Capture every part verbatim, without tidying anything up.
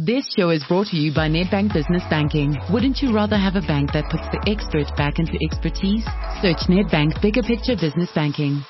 This show is brought to you by Nedbank Business Banking. Wouldn't you rather have a bank that puts the expert back into expertise? Search Nedbank Bigger Picture Business Banking.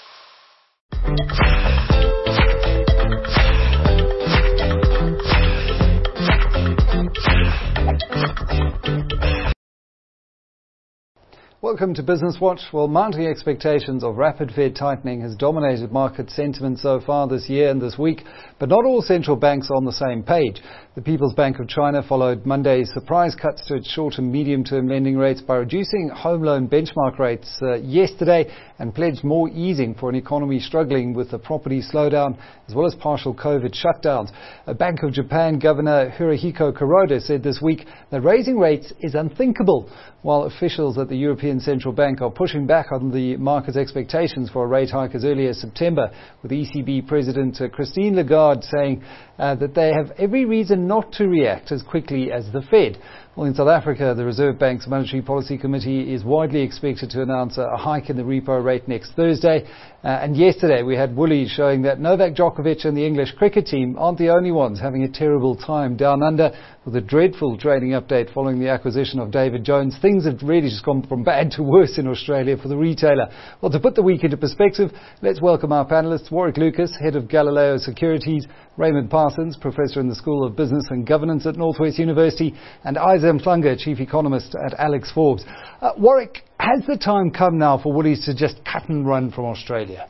Welcome to Business Watch. Well, mounting expectations of rapid Fed tightening has dominated market sentiment so far this year and this week, but not all central banks are on the same page. The People's Bank of China followed Monday's surprise cuts to its short and medium-term lending rates by reducing home loan benchmark rates uh, yesterday and pledged more easing for an economy struggling with the property slowdown as well as partial COVID shutdowns. A Bank of Japan Governor Hirohiko Kuroda said this week that raising rates is unthinkable, while officials at the European Central Bank are pushing back on the market's expectations for a rate hike as early as September, with E C B President uh, Christine Lagarde saying uh, that they have every reason not to react as quickly as the Fed. Well, in South Africa, the Reserve Bank's Monetary Policy Committee is widely expected to announce a hike in the repo rate next Thursday. Uh, and yesterday we had Woolies showing that Novak Djokovic and the English cricket team aren't the only ones having a terrible time down under, with a dreadful trading update following the acquisition of David Jones. Things have really just gone from bad to worse in Australia for the retailer. Well, to put the week into perspective, let's welcome our panellists: Warwick Lucas, Head of Galileo Securities; Raymond Parsons, Professor in the School of Business and Governance at Northwest University; and Isa Mhlanga, Chief Economist at Alex Forbes. Uh, Warwick, has the time come now for Woolies to just cut and run from Australia?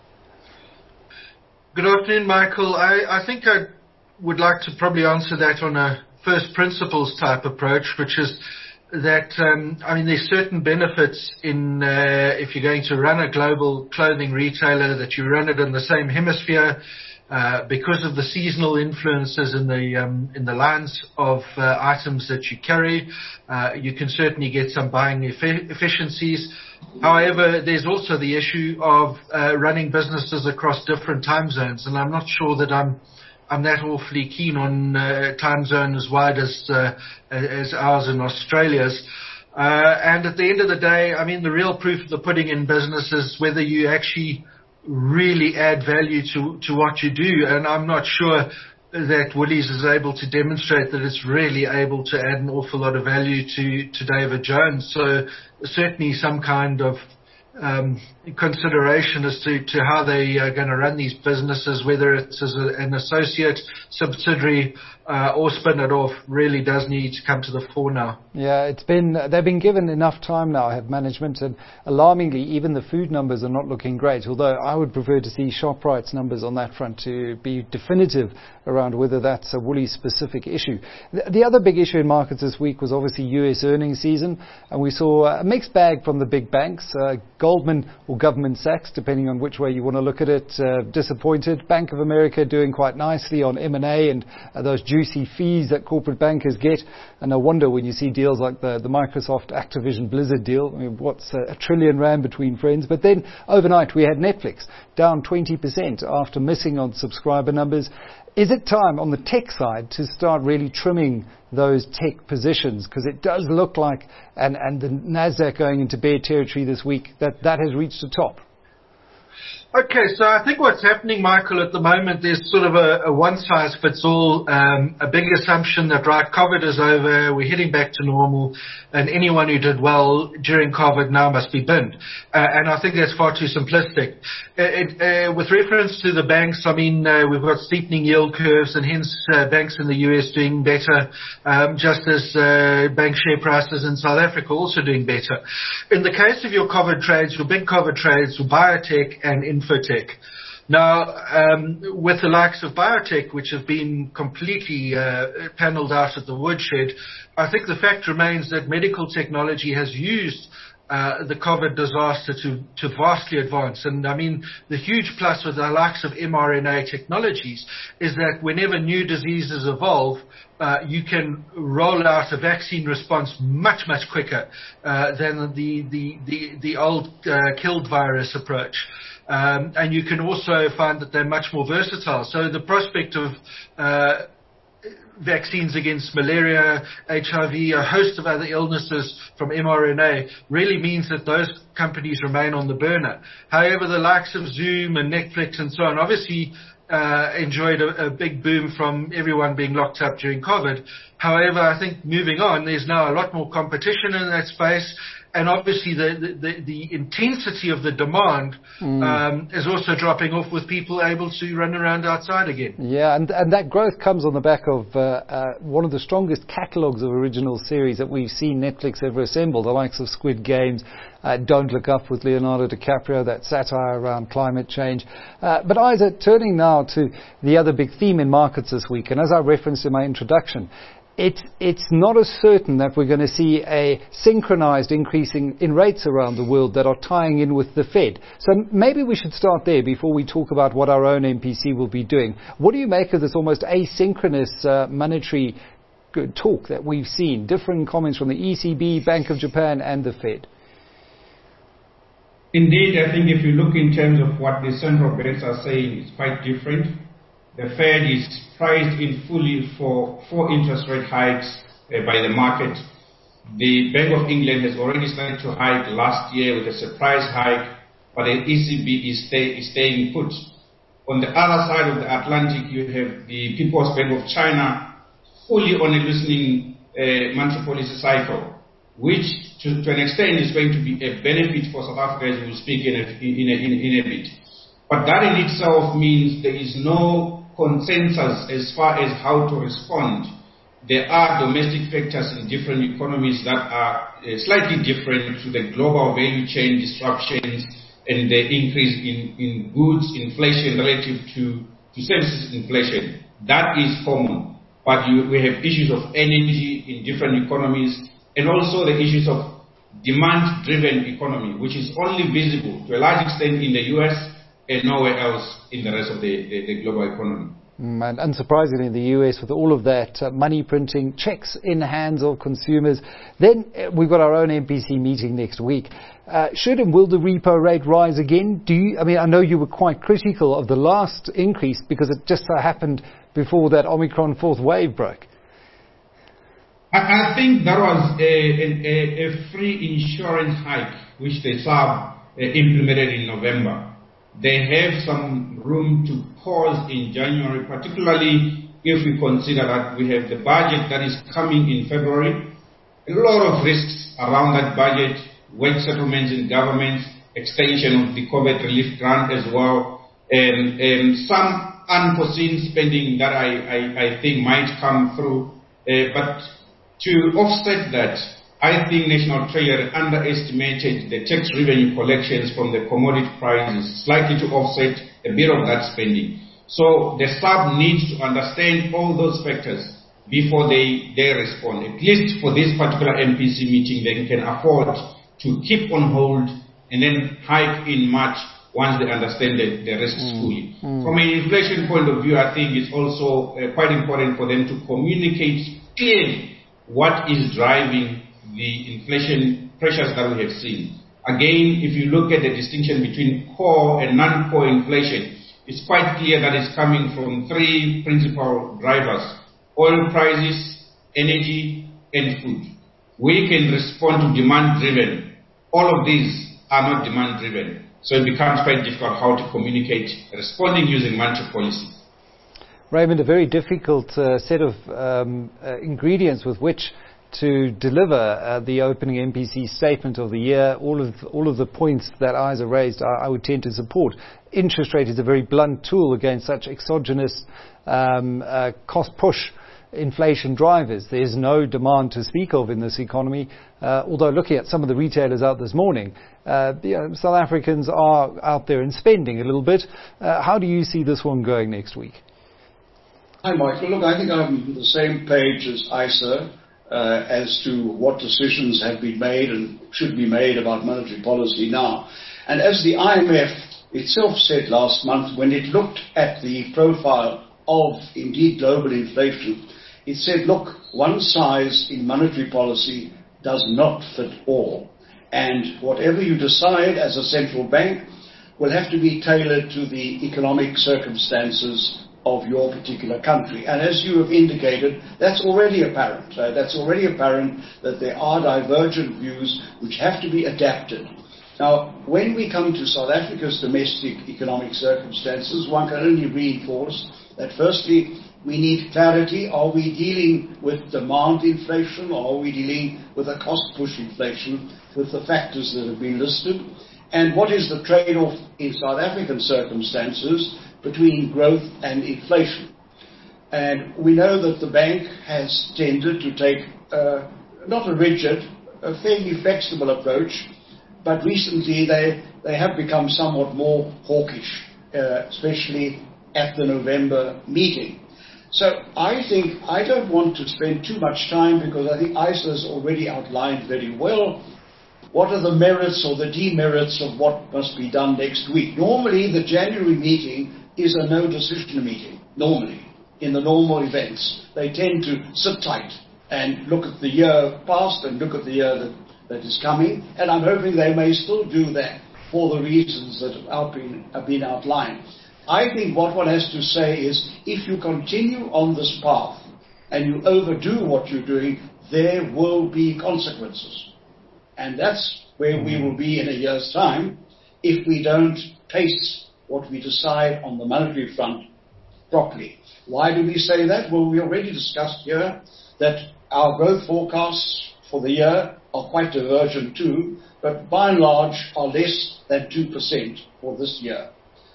Good afternoon, Michael. I, I think I would like to probably answer that on a first principles type approach, which is that, um, I mean, there's certain benefits in uh, if you're going to run a global clothing retailer, that you run it in the same hemisphere. Uh, because of the seasonal influences in the um, in the lines of uh, items that you carry, uh, you can certainly get some buying eff- efficiencies. However, there's also the issue of uh, running businesses across different time zones, and I'm not sure that I'm I'm that awfully keen on uh, time zone as wide as uh, as ours in Australia's. Uh, and at the end of the day, I mean, the real proof of the pudding in business is whether you actually really add value to, to what you do. And I'm not sure that Woolies is able to demonstrate that it's really able to add an awful lot of value to, to David Jones. So certainly some kind of um, consideration as to, to how they are going to run these businesses, whether it's as a, an associate, subsidiary, uh, or spin it off, really does need to come to the fore now. Yeah, it's been, they've been given enough time now, have management, and alarmingly, even the food numbers are not looking great, although I would prefer to see ShopRite's numbers on that front to be definitive around whether that's a Woolies-specific issue. The, the other big issue in markets this week was obviously U S earnings season, and we saw a mixed bag from the big banks. Uh, Goldman or Goldman Sachs, depending on which way you want to look at it, uh, disappointed. Bank of America doing quite nicely on M and A and uh, those juicy fees that corporate bankers get. And no wonder when you see deals like the, the Microsoft Activision Blizzard deal, I mean, what's a, a trillion rand between friends. But then overnight we had Netflix down twenty percent after missing on subscriber numbers. Is it time on the tech side to start really trimming those tech positions? Because it does look like, and, and the NASDAQ going into bear territory this week, that that has reached the top. Okay, so I think what's happening, Michael, at the moment, there's sort of a, a one-size-fits-all, um, a big assumption that, right, COVID is over, we're heading back to normal, and anyone who did well during COVID now must be binned. Uh, and I think that's far too simplistic. It, uh, with reference to the banks, I mean, uh, we've got steepening yield curves, and hence uh, banks in the U S doing better, um, just as uh, bank share prices in South Africa also doing better. In the case of your COVID trades, your big COVID trades, your biotech and infotech. Now, um, with the likes of biotech, which have been completely uh, panelled out at the woodshed, I think the fact remains that medical technology has used uh, the COVID disaster to, to vastly advance. And I mean, the huge plus with the likes of mRNA technologies is that whenever new diseases evolve, uh, you can roll out a vaccine response much, much quicker uh, than the, the, the, the old uh, killed virus approach. Um, and you can also find that they're much more versatile. So the prospect of uh, vaccines against malaria, H I V, a host of other illnesses from mRNA really means that those companies remain on the burner. However, the likes of Zoom and Netflix and so on, obviously uh, enjoyed a, a big boom from everyone being locked up during COVID. However, I think moving on, there's now a lot more competition in that space. And obviously the, the, the intensity of the demand mm. um, is also dropping off with people able to run around outside again. Yeah, and, and that growth comes on the back of uh, uh, one of the strongest catalogues of original series that we've seen Netflix ever assemble, the likes of Squid Games, uh, Don't Look Up with Leonardo DiCaprio, that satire around climate change. Uh, but Isaac, turning now to the other big theme in markets this week, and as I referenced in my introduction, It, it's not as certain that we're going to see a synchronized increase in, in rates around the world that are tying in with the Fed. So maybe we should start there before we talk about what our own M P C will be doing. What do you make of this almost asynchronous uh, monetary talk that we've seen? Different comments from the E C B, Bank of Japan and the Fed. Indeed, I think if you look in terms of what the central banks are saying, it's quite different. The Fed is priced in fully for four interest rate hikes uh, by the market. The Bank of England has already started to hike last year with a surprise hike, but the E C B is, stay, is staying put. On the other side of the Atlantic, you have the People's Bank of China fully on a loosening uh, monetary policy cycle, which to, to an extent is going to be a benefit for South Africa, as we will speak in a, in a, in a, in a bit. But that in itself means there is no consensus as far as how to respond. There are domestic factors in different economies that are uh, slightly different to the global value chain disruptions and the increase in, in goods inflation relative to, to services inflation. That is common. But you, we have issues of energy in different economies and also the issues of demand-driven economy, which is only visible to a large extent in the U S and nowhere else in the rest of the, the, the global economy. Mm, and unsurprisingly in the U S with all of that uh, money printing, checks in the hands of consumers. Then uh, we've got our own M P C meeting next week. Uh, should and will the repo rate rise again? Do you, I mean, I know you were quite critical of the last increase because it just so happened before that Omicron fourth wave broke. I, I think that was a, a, a free insurance hike which the S A B uh, implemented in November. They have some room to pause in January, particularly if we consider that we have the budget that is coming in February. A lot of risks around that budget, wage settlements in governments, extension of the COVID relief grant as well, and, and some unforeseen spending that I, I, I think might come through. Uh, but to offset that, I think National Treasury underestimated the tax revenue collections from the commodity prices, slightly to offset a bit of that spending. So the S A B needs to understand all those factors before they, they respond. At least for this particular M P C meeting, they can afford to keep on hold and then hike in March once they understand the, the risks mm. fully. Mm. From an inflation point of view, I think it's also uh, quite important for them to communicate clearly what is driving the inflation pressures that we have seen. Again, if you look at the distinction between core and non-core inflation, it's quite clear that it's coming from three principal drivers: oil prices, energy, and food. We can respond to demand-driven. All of these are not demand-driven. So it becomes quite difficult how to communicate responding using monetary policy. Raymond, a very difficult uh, set of um, uh, ingredients with which to deliver uh, the opening M P C statement of the year. All of all of the points that Isa raised, I, I would tend to support. Interest rate is a very blunt tool against such exogenous um, uh, cost push inflation drivers. There's no demand to speak of in this economy, uh, although looking at some of the retailers out this morning, uh, you know, South Africans are out there and spending a little bit. Uh, how do you see this one going next week? Hi, Michael. Look, I think I'm on the same page as Isa. Uh, as to what decisions have been made and should be made about monetary policy now. And as the I M F itself said last month when it looked at the profile of, indeed, global inflation, it said, look, one size in monetary policy does not fit all. And whatever you decide as a central bank will have to be tailored to the economic circumstances of your particular country. And as you have indicated, that's already apparent. Uh, that's already apparent that there are divergent views which have to be adapted Now, when we come to South Africa's domestic economic circumstances, one can only reinforce that firstly, we need clarity. Are we dealing with demand inflation, or are we dealing with a cost-push inflation with the factors that have been listed? And what is the trade-off in South African circumstances between growth and inflation? And we know that the bank has tended to take uh, not a rigid, a fairly flexible approach, but recently they, they have become somewhat more hawkish, uh, especially at the November meeting. So I think I don't want to spend too much time, because I think ISA has already outlined very well what are the merits or the demerits of what must be done next week. Normally, the January meeting is a no-decision meeting, normally, in the normal events. They tend to sit tight and look at the year past and look at the year that, that is coming, and I'm hoping they may still do that for the reasons that have been, have been outlined. I think what one has to say is, if you continue on this path and you overdo what you're doing, there will be consequences. And that's where we will be in a year's time if we don't pace what we decide on the monetary front properly. Why do we say that? Well, we already discussed here that our growth forecasts for the year are quite divergent too, but by and large are less than two percent for this year.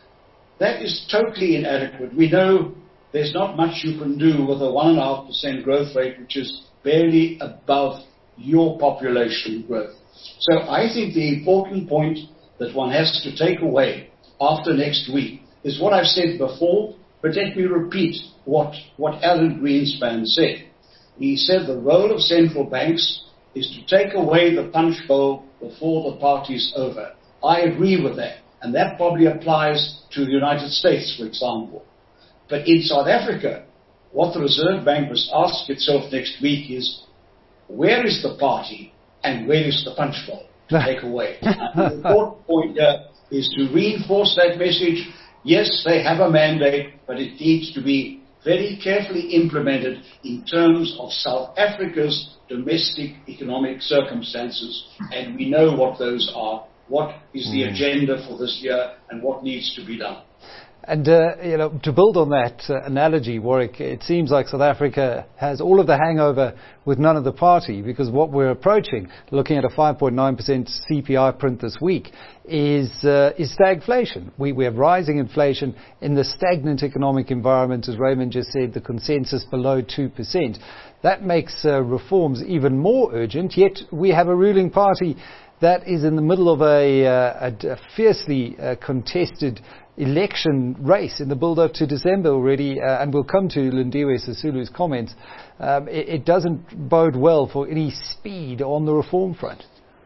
That is totally inadequate. We know there's not much you can do with a one point five percent growth rate, which is barely above your population growth. So I think the important point that one has to take away after next week is what I've said before, but let me repeat what, what Alan Greenspan said. He said the role of central banks is to take away the punch bowl before the party's over. I agree with that. And that probably applies to the United States, for example. But in South Africa, what the Reserve Bank must ask itself next week is, where is the party and where is the punch bowl to take away? And the important point here is to reinforce that message. Yes, they have a mandate, but it needs to be very carefully implemented in terms of South Africa's domestic economic circumstances. And we know what those are. What is the mm. agenda for this year and what needs to be done? And, uh, you know, to build on that uh, analogy, Warwick, it seems like South Africa has all of the hangover with none of the party, because what we're approaching, looking at a five point nine percent C P I print this week, is uh, is stagflation. We, we have rising inflation in the stagnant economic environment, as Raymond just said, the consensus below two percent. That makes uh, reforms even more urgent, yet we have a ruling party that is in the middle of a, uh, a, a fiercely uh, contested election race in the build-up to December already, uh, and we'll come to Lindiwe Sisulu's comments. Um, it, it doesn't bode well for any speed on the reform front.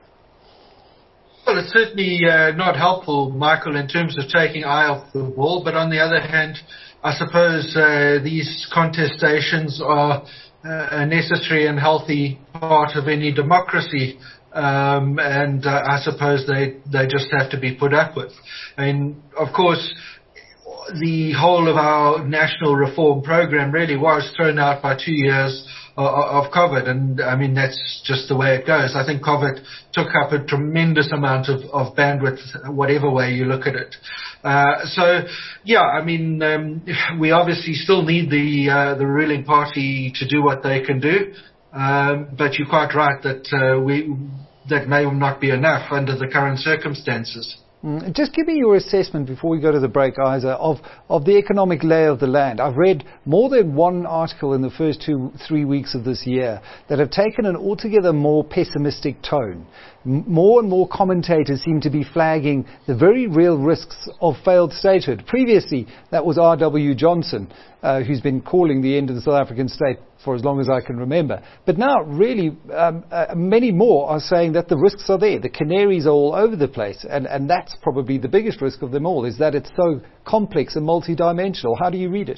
Well, it's certainly uh, not helpful, Michael, in terms of taking eye off the ball, but on the other hand, I suppose uh, these contestations are uh, a necessary and healthy part of any democracy. Um, and uh, I suppose they, they just have to be put up with. I mean, of course, the whole of our national reform program really was thrown out by two years of, of COVID, and I mean, that's just the way it goes. I think COVID took up a tremendous amount of, of bandwidth, whatever way you look at it. Uh, so, yeah, I mean, um, we obviously still need the uh, the ruling party to do what they can do. Um, but you're quite right that uh, we that may not be enough under the current circumstances. Mm, just give me your assessment before we go to the break, Isa, of, of the economic lay of the land. I've read more than one article in the first two, three weeks of this year that have taken an altogether more pessimistic tone. M- more and more commentators seem to be flagging the very real risks of failed statehood. Previously, that was R W Johnson, uh, who's been calling the end of the South African state for as long as I can remember. But now, really, um, uh, many more are saying that the risks are there. The canaries are all over the place. And, and that's probably the biggest risk of them all, is that it's so complex and multidimensional. How do you read it?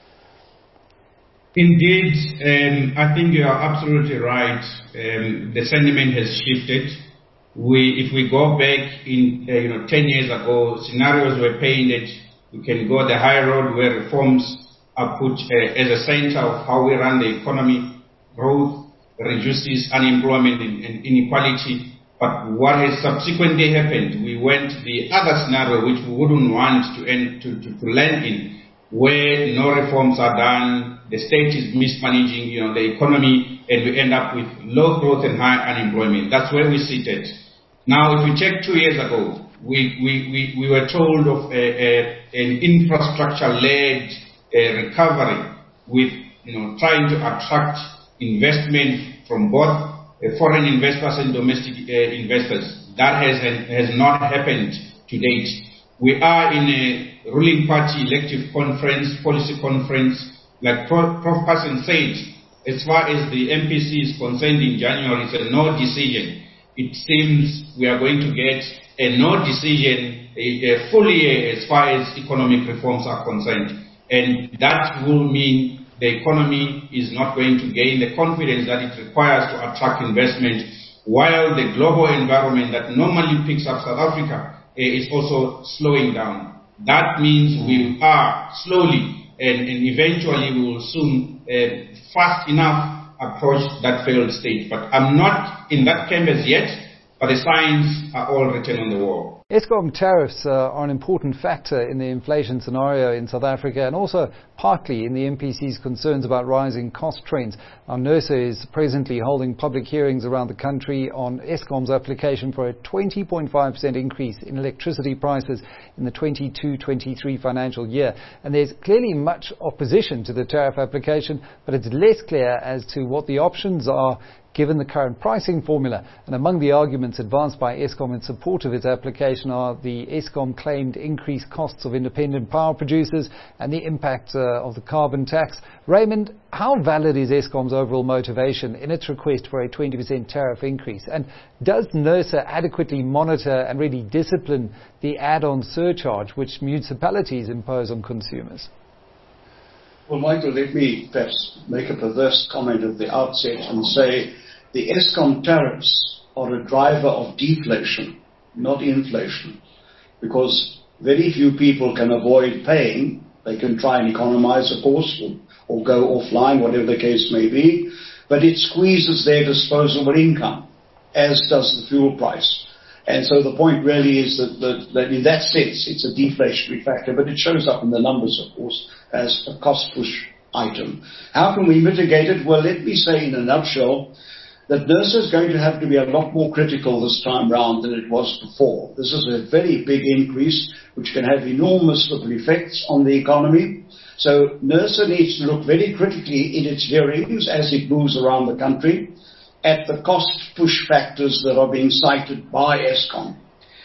Indeed, um, I think you are absolutely right. Um, the sentiment has shifted. We, if we go back in, uh, you know, ten years ago, scenarios were painted. You can go the high road where reforms are put uh, as a center of how we run the economy. Growth reduces unemployment and, and inequality. But what has subsequently happened, we went the other scenario which we wouldn't want to, end, to, to, to land in, where no reforms are done, the state is mismanaging, you know, the economy, and we end up with low growth and high unemployment. That's where we sit at. Now, if we check two years ago, we, we, we, we were told of a, a, an infrastructure-led uh, recovery with, you know, trying to attract investment from both Uh, foreign investors and domestic uh, investors. That has has not happened to date. We are in a ruling party elective conference, policy conference, like Prof Hassan said, as far as the M P C is concerned in January, it's a no decision. It seems we are going to get a no decision a, a fully uh, as far as economic reforms are concerned. And that will mean the economy is not going to gain the confidence that it requires to attract investment, while the global environment that normally picks up South Africa uh, is also slowing down. That means we are slowly and, and eventually we will soon uh, fast enough approach that failed state. But I'm not in that camp as yet, but the signs are all written on the wall. Eskom tariffs uh, are an important factor in the inflation scenario in South Africa and also partly in the M P C's concerns about rising cost trends. Now, NERSA is presently holding public hearings around the country on Eskom's application for a twenty point five percent increase in electricity prices in the twenty-two twenty-three financial year. And there's clearly much opposition to the tariff application, but it's less clear as to what the options are given the current pricing formula. And among the arguments advanced by Eskom in support of its application are the Eskom claimed increased costs of independent power producers and the impact uh, of the carbon tax. Raymond, how valid is Eskom's overall motivation in its request for a twenty percent tariff increase? And does NERSA adequately monitor and really discipline the add-on surcharge which municipalities impose on consumers? Well, Michael, let me perhaps make a perverse comment at the outset and say the Eskom tariffs are a driver of deflation, not inflation, because very few people can avoid paying. They can try and economize, of course, or, or go offline, whatever the case may be, but it squeezes their disposable income, as does the fuel price. And so the point really is that, that, that in that sense, it's a deflationary factor, but it shows up in the numbers, of course, as a cost push item. How can we mitigate it? Well, let me say in a nutshell that NERSA is going to have to be a lot more critical this time round than it was before. This is a very big increase which can have enormous ripple effects on the economy. So NERSA needs to look very critically in its hearings as it moves around the country at the cost push factors that are being cited by Eskom.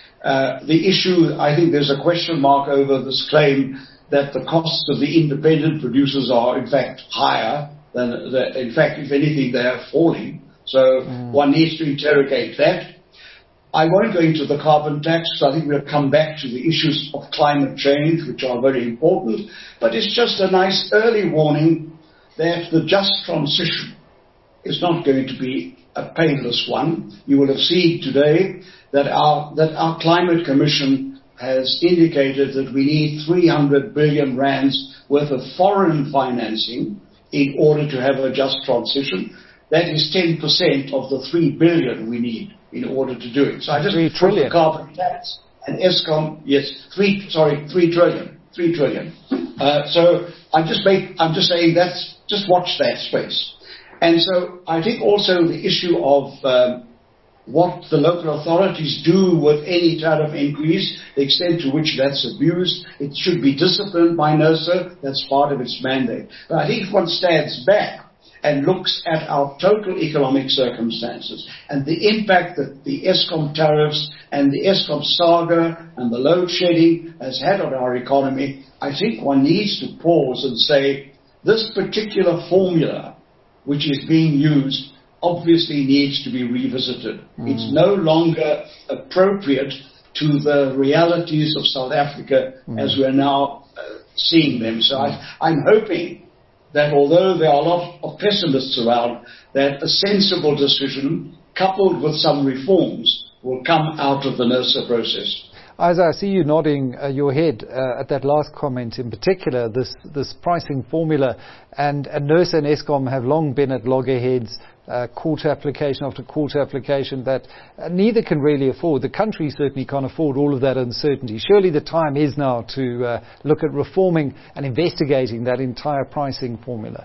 Uh, the issue, I think there's a question mark over this claim that the costs of the independent producers are in fact higher than, the, in fact, if anything, they are falling. So mm. one needs to interrogate that. I won't go into the carbon tax, because I think we'll come back to the issues of climate change, which are very important. But it's just a nice early warning that the just transition is not going to be a painless one. You will have seen today that our, that our Climate Commission has indicated that we need three hundred billion rands worth of foreign financing in order to have a just transition. That is ten percent of the three billion we need in order to do it. So I just three trillion. The carbon tax and Eskom, yes, three, sorry, three trillion, three trillion. Uh, so I'm just make, I'm just saying that's, just watch that space. And so I think also the issue of um, what the local authorities do with any tariff increase, the extent to which that's abused, it should be disciplined by NERSA. That's part of its mandate. But I think if one stands back and looks at our total economic circumstances and the impact that the Eskom tariffs and the Eskom saga and the load shedding has had on our economy, I think one needs to pause and say this particular formula which is being used obviously needs to be revisited. Mm. It's no longer appropriate to the realities of South Africa mm. as we're now uh, seeing them. So mm. I, I'm hoping that although there are a lot of pessimists around, that a sensible decision coupled with some reforms will come out of the NERSA process. Isaac, I see you nodding uh, your head uh, at that last comment in particular, this this pricing formula, and, and NERSA and Eskom have long been at loggerheads, uh, court application after court application that uh, neither can really afford. The country certainly can't afford all of that uncertainty. Surely the time is now to uh, look at reforming and investigating that entire pricing formula.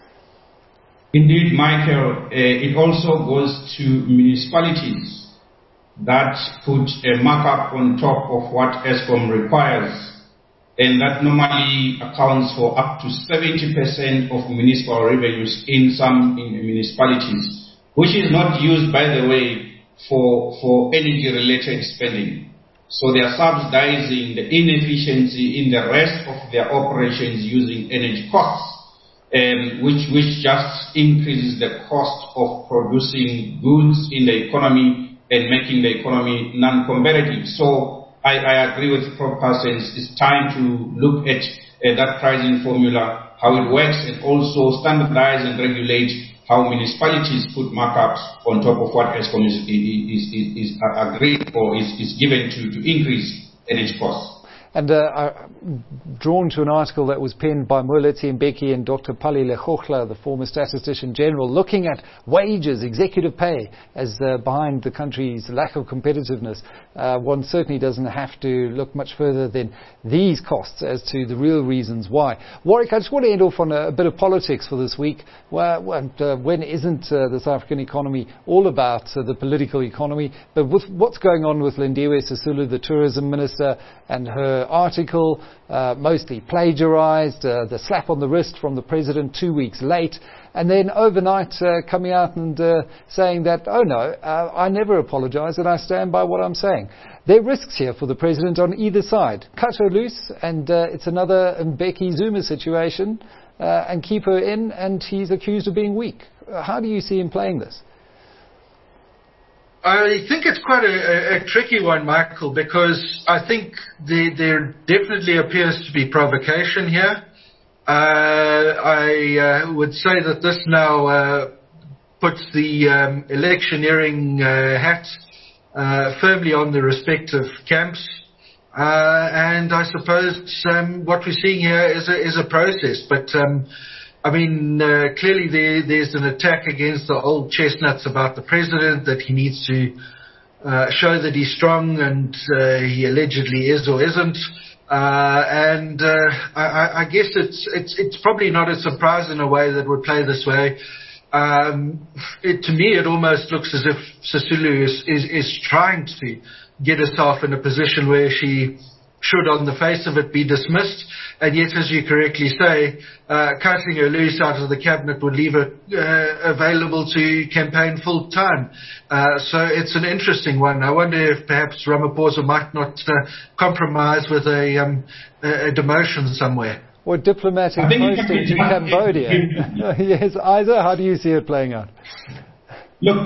Indeed, Michael, uh, it also goes to municipalities that put a markup on top of what Eskom requires, and that normally accounts for up to seventy percent of municipal revenues in some in municipalities, which is not used, by the way, for, for energy-related spending. So they are subsidizing the inefficiency in the rest of their operations using energy costs. Um, which, which just increases the cost of producing goods in the economy and making the economy non-competitive. So I, I agree with Professor Parsons. It's time to look at uh, that pricing formula, how it works, and also standardize and regulate how municipalities put markups on top of what Eskom is, is, is, is agreed or is, is given to, to increase energy costs. And uh, I'm drawn to an article that was penned by Moeletsi Mbeki and Doctor Pali Lechochla, the former Statistician General, looking at wages, executive pay, as uh, behind the country's lack of competitiveness. Uh, one certainly doesn't have to look much further than these costs as to the real reasons why. Warwick, I just want to end off on a, a bit of politics for this week. Well, uh, when isn't uh, the South African economy all about uh, the political economy? But with what's going on with Lindiwe Sisulu, the tourism minister, and her article, uh, mostly plagiarized, uh, the slap on the wrist from the president two weeks late, and then overnight uh, coming out and uh, saying that, oh no, uh, I never apologize and I stand by what I'm saying. There are risks here for the president on either side. Cut her loose and uh, it's another Mbeki Zuma situation, uh, and keep her in, and he's accused of being weak. Uh, how do you see him playing this? I think it's quite a, a, a tricky one, Michael, because I think the, there definitely appears to be provocation here. Uh, I uh, would say that this now uh, puts the um, electioneering uh, hat uh, firmly on the respective camps. Uh, and I suppose um, what we're seeing here is a, is a process. But um, I mean, uh, clearly there, there's an attack against the old chestnuts about the president, that he needs to uh, show that he's strong, and uh, he allegedly is or isn't. Uh, and uh, I, I guess it's, it's it's probably not a surprise in a way that would play this way. Um, it, to me, it almost looks as if Sisulu is, is, is trying to get herself in a position where she should, on the face of it, be dismissed. And yet, as you correctly say, uh, cutting her loose out of the cabinet would leave her uh, available to campaign full time. Uh, so it's an interesting one. I wonder if perhaps Ramaphosa might not uh, compromise with a, um, a demotion somewhere. Or diplomatic posting to Cambodia. Yes, Isa, how do you see it playing out? Look,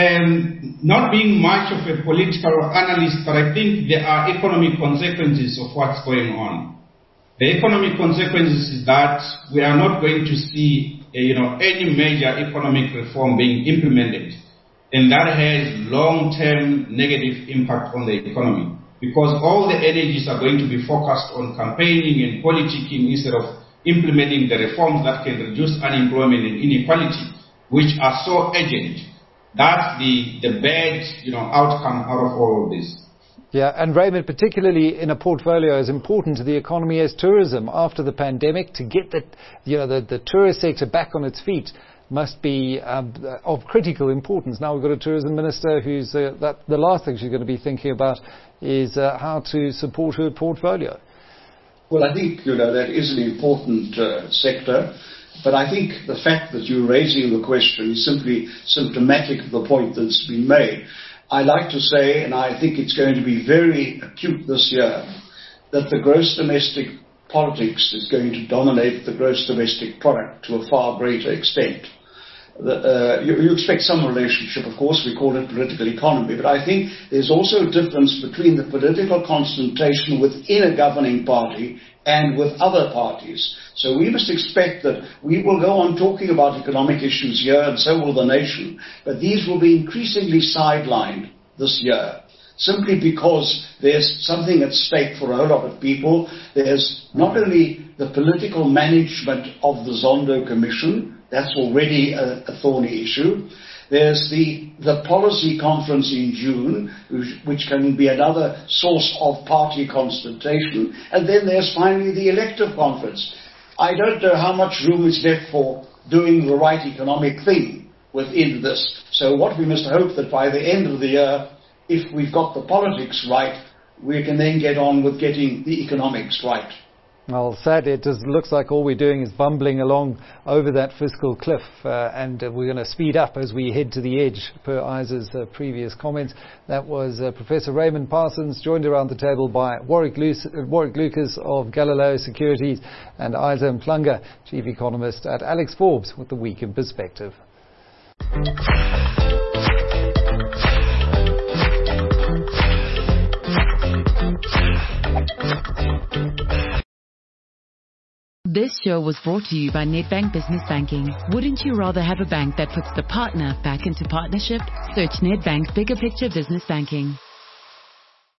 um, not being much of a political analyst, but I think there are economic consequences of what's going on. The economic consequences is that we are not going to see, uh, you know, any major economic reform being implemented, and that has long-term negative impact on the economy, because all the energies are going to be focused on campaigning and politicking instead of implementing the reforms that can reduce unemployment and inequality, which are so urgent. That's the, the bad, you know, outcome out of all of this. Yeah, and Raymond, particularly in a portfolio as important to the economy as tourism after the pandemic, to get the, you know, the, the tourist sector back on its feet must be um, of critical importance. Now we've got a tourism minister who's uh, that the last thing she's going to be thinking about is uh, how to support her portfolio. Well, I think, you know, that is an important uh, sector. But I think the fact that you're raising the question is simply symptomatic of the point that's been made. I like to say, and I think it's going to be very acute this year, that the gross domestic politics is going to dominate the gross domestic product to a far greater extent. The, uh, you, you expect some relationship, of course, we call it political economy, but I think there's also a difference between the political concentration within a governing party and with other parties. So we must expect that we will go on talking about economic issues here, and so will the nation, but these will be increasingly sidelined this year. simply because there's something at stake for a whole lot of people. There's not only the political management of the Zondo Commission, that's already a, a thorny issue. There's the, the policy conference in June, which, which can be another source of party consternation. And then there's finally the elective conference. I don't know how much room is left for doing the right economic thing within this. So what we must hope that by the end of the year, if we've got the politics right, we can then get on with getting the economics right. Well, sadly, it just looks like all we're doing is bumbling along over that fiscal cliff, uh, and uh, we're going to speed up as we head to the edge, per Isa's uh, previous comments. That was uh, Professor Raymond Parsons, joined around the table by Warwick, Luce, uh, Warwick Lucas of Galileo Securities and Isa Mplanga, Chief Economist at Alex Forbes, with the Week in Perspective. This show was brought to you by Nedbank Business Banking. Wouldn't you rather have a bank that puts the partner back into partnership? Search Nedbank Bigger Picture Business Banking.